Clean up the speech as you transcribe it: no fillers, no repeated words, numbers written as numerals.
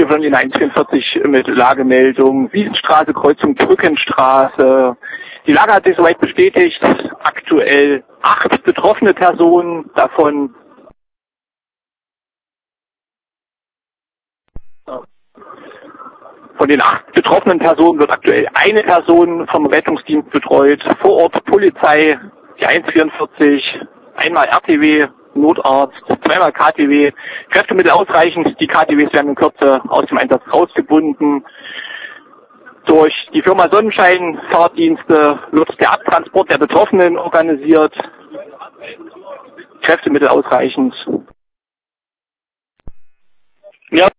hier von den 144 mit Lagemeldung, Wiesenstraße, Kreuzung Brückenstraße. Die Lage hat sich soweit bestätigt. Aktuell 8 betroffene Personen, davon von den 8 betroffenen Personen wird aktuell eine Person vom Rettungsdienst betreut. Vor Ort Polizei, die 144, einmal RTW, Notarzt, zweimal KTW. Kräftemittel ausreichend. Die KTWs werden in Kürze aus dem Einsatz rausgebunden. Durch die Firma Sonnenschein Fahrdienste wird der Abtransport der Betroffenen organisiert. Kräftemittel ausreichend. Ja.